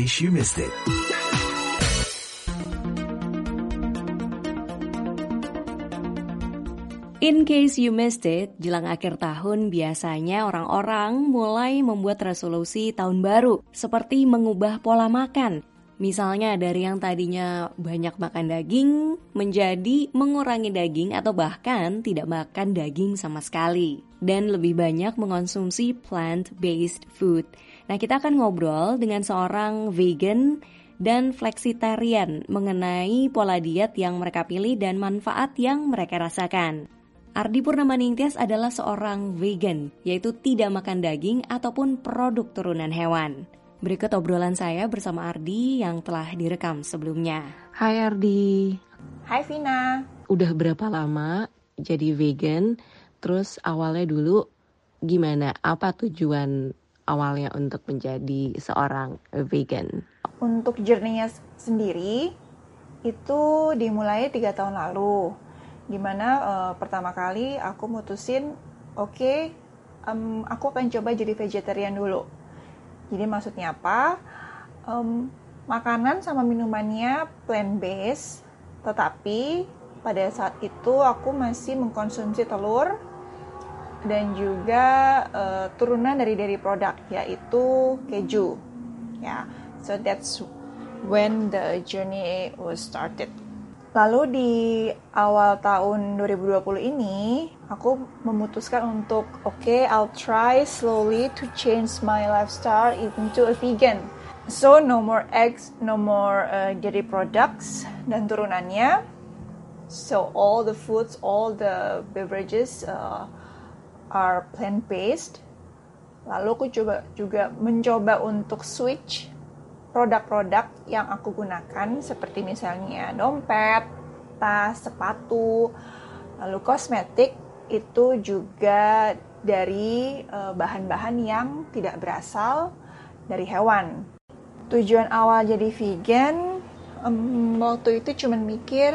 case you missed it. In case you missed it, jelang akhir tahun biasanya orang-orang mulai membuat resolusi tahun baru, seperti mengubah pola makan. Misalnya dari yang tadinya banyak makan daging, menjadi mengurangi daging atau bahkan tidak makan daging sama sekali. Dan lebih banyak mengonsumsi plant-based food. Nah, kita akan ngobrol dengan seorang vegan dan flexitarian mengenai pola diet yang mereka pilih dan manfaat yang mereka rasakan. Ardi Purnamaningtyas adalah seorang vegan, yaitu tidak makan daging ataupun produk turunan hewan. Berikut obrolan saya bersama Ardi yang telah direkam sebelumnya. Hai Ardi. Hai Vina. Udah berapa lama jadi vegan? Terus awalnya dulu gimana? Apa tujuan awalnya untuk menjadi seorang vegan? Untuk journey-nya sendiri itu dimulai 3 tahun lalu. Dimana pertama kali aku mutusin aku akan coba jadi vegetarian dulu. Jadi maksudnya apa? Makanan sama minumannya plant-based, tetapi pada saat itu aku masih mengkonsumsi telur dan juga turunan dari dairy product, yaitu keju. Ya, so that's when the journey was started. Lalu di awal tahun 2020 ini, aku memutuskan untuk I'll try slowly to change my lifestyle into a vegan. So no more eggs, no more dairy products dan turunannya. So all the foods, all the beverages are plant-based. Lalu aku juga mencoba untuk switch produk-produk yang aku gunakan seperti misalnya dompet, tas, sepatu, lalu kosmetik itu juga dari bahan-bahan yang tidak berasal dari hewan. Tujuan awal jadi vegan waktu itu cuma mikir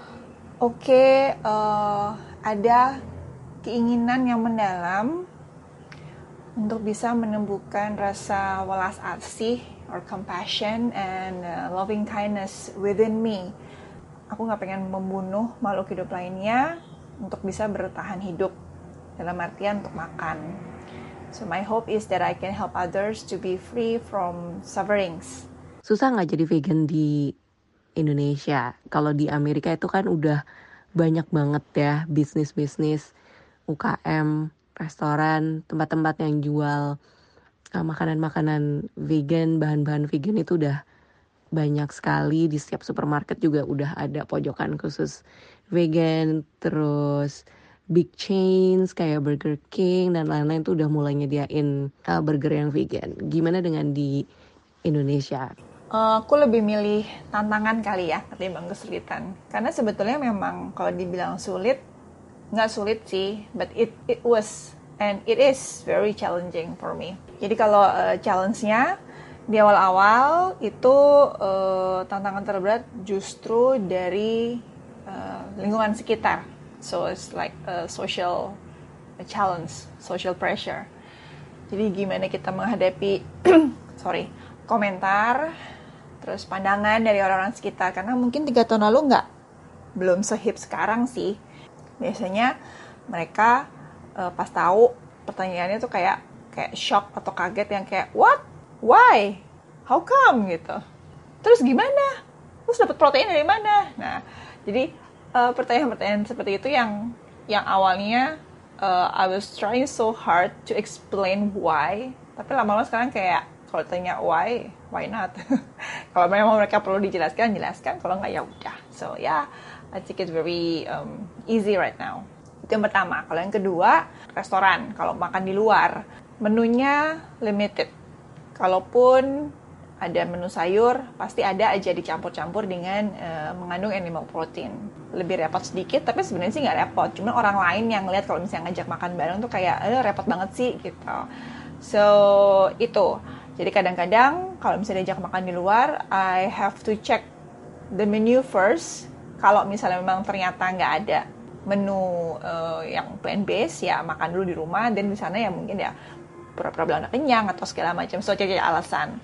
ada keinginan yang mendalam untuk bisa menemukan rasa welas asih or compassion and loving kindness within me. Aku gak pengen membunuh makhluk hidup lainnya untuk bisa bertahan hidup, dalam artian untuk makan. So my hope is that I can help others to be free from sufferings. Susah gak jadi vegan di Indonesia? Kalau di Amerika itu kan udah banyak banget ya bisnis-bisnis, UKM, restoran, tempat-tempat yang jual makanan-makanan vegan, bahan-bahan vegan itu udah banyak sekali. Di setiap supermarket juga udah ada pojokan khusus vegan. Terus big chains kayak Burger King dan lain-lain tuh udah mulai nyediain burger yang vegan. Gimana dengan di Indonesia? Aku lebih milih tantangan kali ya ketimbang kesulitan. Karena sebetulnya memang kalau dibilang sulit, nggak sulit sih, but it was and it is very challenging for me. Jadi kalau challenge-nya di awal-awal itu tantangan terberat justru dari lingkungan sekitar. So it's like a social challenge, social pressure. Jadi gimana kita menghadapi komentar, terus pandangan dari orang-orang sekitar. Karena mungkin 3 tahun lalu belum se-hip sekarang sih. Biasanya mereka pas tahu pertanyaannya tuh kayak shock atau kaget yang kayak what, why, how come gitu. Terus gimana? Terus dapat protein dari mana? Nah, jadi pertanyaan-pertanyaan seperti itu yang awalnya I was trying so hard to explain why, tapi lama-lama sekarang kayak kalau tanya why not? Kalau memang mereka perlu dijelaskan, kalau nggak ya udah. So yeah, I think it's very easy right now. Itu yang pertama. Kalau yang kedua, restoran. Kalau makan di luar, menunya limited. Kalaupun ada menu sayur, pasti ada aja dicampur-campur dengan mengandung animal protein. Lebih repot sedikit, tapi sebenarnya sih nggak repot. Cuma orang lain yang ngeliat kalau misalnya ngajak makan bareng tuh kayak, repot banget sih gitu. So, itu. Jadi kadang-kadang kalau misalnya diajak makan di luar, I have to check the menu first. Kalau misalnya memang ternyata nggak ada menu yang plant-based, ya makan dulu di rumah, dan di sana ya mungkin ya pura-pura bilang kenyang atau segala macam, so cari alasan.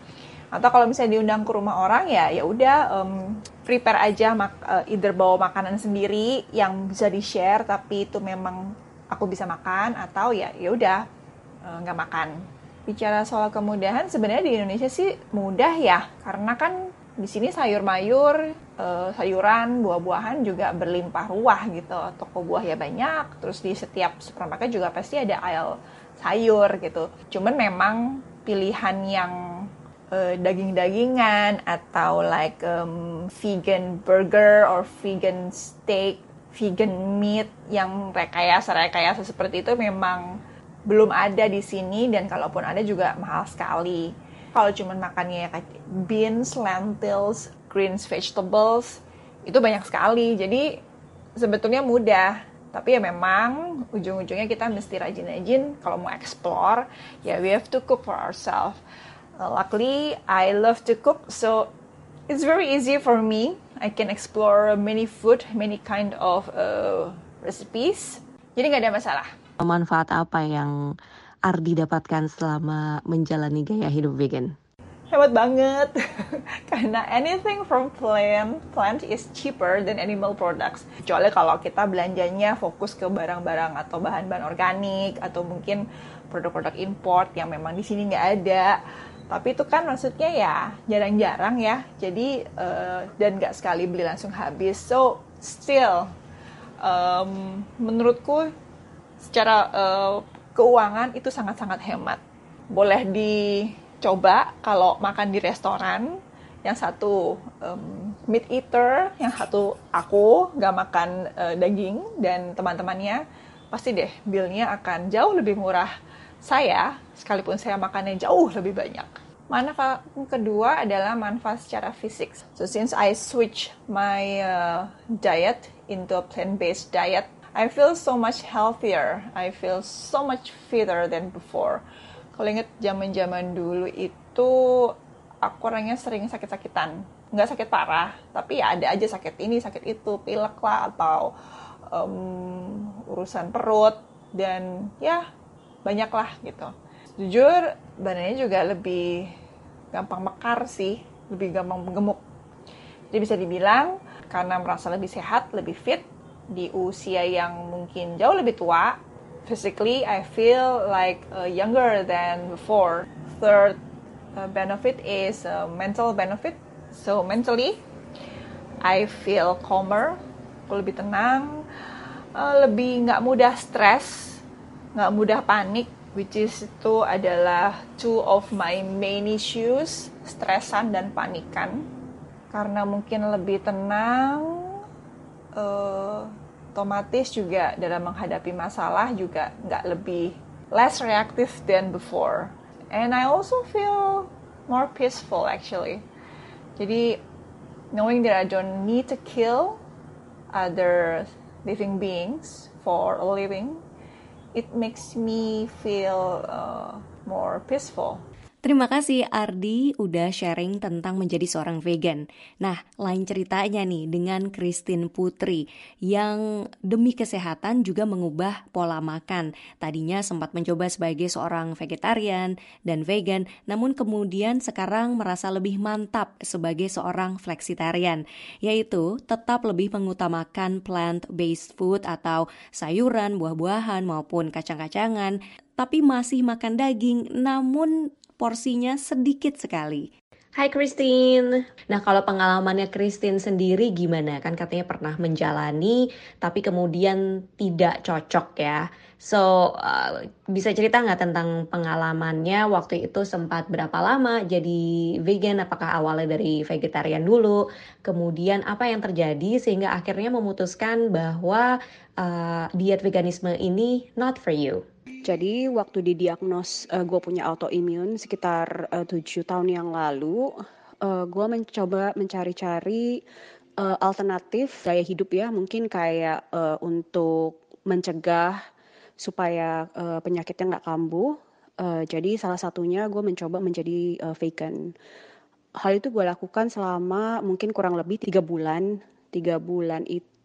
Atau kalau misalnya diundang ke rumah orang ya udah prepare aja either bawa makanan sendiri yang bisa di-share tapi itu memang aku bisa makan, atau ya udah nggak makan. Bicara soal kemudahan, sebenarnya di Indonesia sih mudah ya, karena kan di sini sayur mayur, sayuran, buah-buahan juga berlimpah ruah gitu. Toko buah ya banyak, terus di setiap supermarket juga pasti ada aisle sayur gitu. Cuman memang pilihan yang daging-dagingan atau like vegan burger or vegan steak, vegan meat yang rekayasa seperti itu memang belum ada di sini, dan kalaupun ada juga mahal sekali. Kalau cuma makannya kayak beans, lentils, greens, vegetables, itu banyak sekali. Jadi sebetulnya mudah, tapi ya memang ujung-ujungnya kita mesti rajin-rajin kalau mau explore, ya we have to cook for ourselves. Luckily, I love to cook, so it's very easy for me. I can explore many food, many kind of recipes. Jadi nggak ada masalah. Manfaat apa yang Ardi dapatkan selama menjalani gaya hidup vegan? Hemat banget. Karena anything from plant is cheaper than animal products. Kecuali kalau kita belanjanya fokus ke barang-barang atau bahan-bahan organik, atau mungkin produk-produk import yang memang di sini nggak ada. Tapi itu kan maksudnya ya jarang-jarang ya. Jadi dan nggak sekali beli langsung habis. So still menurutku secara keuangan itu sangat-sangat hemat. Boleh dicoba kalau makan di restoran. Yang satu meat eater, yang satu aku nggak makan daging, dan teman-temannya pasti deh billnya akan jauh lebih murah saya, sekalipun saya makannya jauh lebih banyak. Manfaat kedua adalah manfaat secara fisik. So since I switch my diet into a plant-based diet, I feel so much healthier. I feel so much fitter than before. Kalau inget zaman-zaman dulu itu, aku orangnya sering sakit-sakitan. Nggak sakit parah, tapi ya ada aja sakit ini, sakit itu, pilek lah, atau urusan perut, dan ya banyak lah gitu. Jujur, badannya juga lebih gampang mekar sih, lebih gampang gemuk. Jadi bisa dibilang, karena merasa lebih sehat, lebih fit, di usia yang mungkin jauh lebih tua, physically I feel like younger than before. Third benefit is mental benefit. So mentally I feel calmer, aku lebih tenang, lebih nggak mudah stres, nggak mudah panik, which is itu adalah two of my main issues, stresan dan panikan. Karena mungkin lebih tenang, otomatis juga dalam menghadapi masalah juga nggak lebih less reactive than before. And I also feel more peaceful actually. Jadi knowing that I don't need to kill other living beings for a living, it makes me feel more peaceful. Terima kasih Ardi udah sharing tentang menjadi seorang vegan. Nah, lain ceritanya nih dengan Christine Putri yang demi kesehatan juga mengubah pola makan. Tadinya sempat mencoba sebagai seorang vegetarian dan vegan, namun kemudian sekarang merasa lebih mantap sebagai seorang flexitarian, yaitu tetap lebih mengutamakan plant-based food atau sayuran, buah-buahan maupun kacang-kacangan, tapi masih makan daging, namun porsinya sedikit sekali. Hai Christine. Nah, kalau pengalamannya Christine sendiri gimana? Kan katanya pernah menjalani tapi kemudian tidak cocok ya. So, bisa cerita nggak tentang pengalamannya waktu itu, sempat berapa lama jadi vegan? Apakah awalnya dari vegetarian dulu? Kemudian apa yang terjadi sehingga akhirnya memutuskan bahwa diet veganisme ini not for you? Jadi waktu didiagnos gue punya autoimun sekitar 7 tahun yang lalu, gue mencoba mencari-cari alternatif gaya hidup ya, mungkin kayak untuk mencegah supaya penyakitnya nggak kambuh. Jadi salah satunya gue mencoba menjadi vegan. Hal itu gue lakukan selama mungkin kurang lebih 3 bulan. 3 bulan itu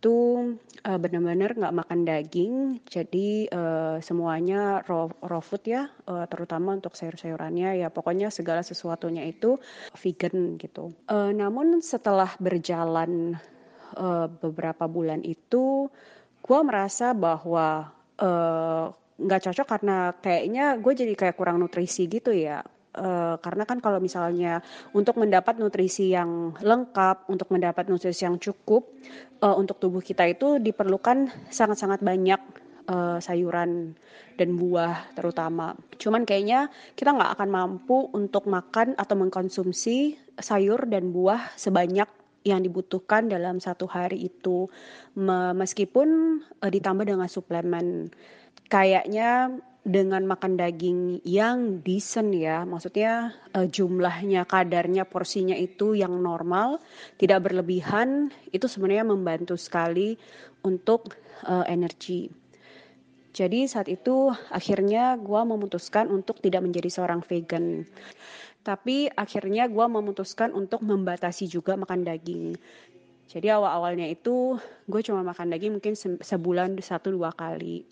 itu benar-benar nggak makan daging, jadi semuanya raw food ya, terutama untuk sayur-sayurannya ya pokoknya segala sesuatunya itu vegan gitu. Namun setelah berjalan beberapa bulan itu, gue merasa bahwa nggak cocok karena kayaknya gue jadi kayak kurang nutrisi gitu ya. Karena kan kalau misalnya untuk mendapat nutrisi yang lengkap, untuk mendapat nutrisi yang cukup untuk tubuh kita itu diperlukan sangat-sangat banyak sayuran dan buah terutama. Cuman kayaknya kita nggak akan mampu untuk makan atau mengkonsumsi sayur dan buah sebanyak yang dibutuhkan dalam satu hari itu, meskipun ditambah dengan suplemen. Kayaknya dengan makan daging yang decent ya, maksudnya jumlahnya, kadarnya, porsinya itu yang normal, tidak berlebihan, itu sebenarnya membantu sekali untuk energi. Jadi saat itu akhirnya gue memutuskan untuk tidak menjadi seorang vegan. Tapi akhirnya gue memutuskan untuk membatasi juga makan daging. Jadi awal-awalnya itu gue cuma makan daging mungkin sebulan 1-2 kali.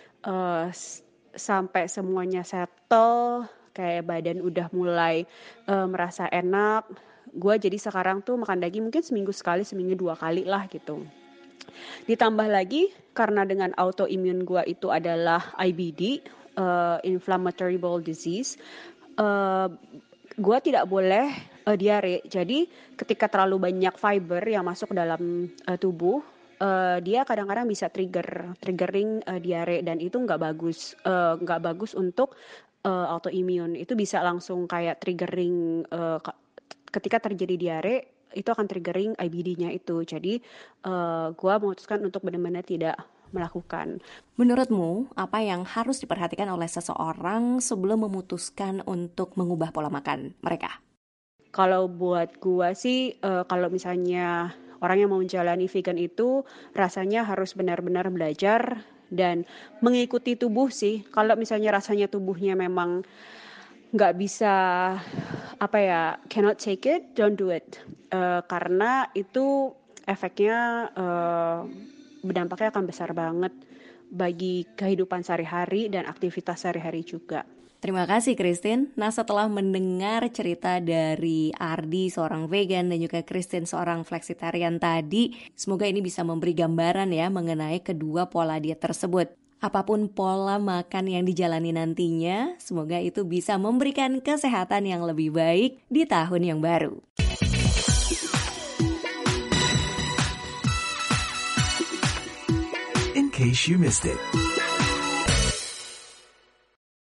Sampai semuanya settle, kayak badan udah mulai merasa enak. Gue jadi sekarang tuh makan daging mungkin seminggu sekali, seminggu 2 kali lah gitu. Ditambah lagi karena dengan autoimmune gue itu adalah IBD, inflammatory bowel disease, gue tidak boleh diare. Jadi ketika terlalu banyak fiber yang masuk dalam tubuh, dia kadang-kadang bisa triggering diare dan itu nggak bagus untuk autoimmune. Itu bisa langsung kayak triggering ketika terjadi diare itu akan triggering IBD-nya itu. Jadi gue memutuskan untuk benar-benar tidak melakukan. Menurutmu, apa yang harus diperhatikan oleh seseorang sebelum memutuskan untuk mengubah pola makan mereka? Kalau buat gue sih, kalau misalnya orang yang mau menjalani vegan itu rasanya harus benar-benar belajar dan mengikuti tubuh sih. Kalau misalnya rasanya tubuhnya memang nggak bisa, cannot take it, don't do it. Karena itu efeknya berdampaknya akan besar banget bagi kehidupan sehari-hari dan aktivitas sehari-hari juga. Terima kasih Christine. Nah setelah mendengar cerita dari Ardi seorang vegan dan juga Christine seorang flexitarian tadi, semoga ini bisa memberi gambaran ya mengenai kedua pola diet tersebut. Apapun pola makan yang dijalani nantinya, semoga itu bisa memberikan kesehatan yang lebih baik di tahun yang baru. In case you missed it.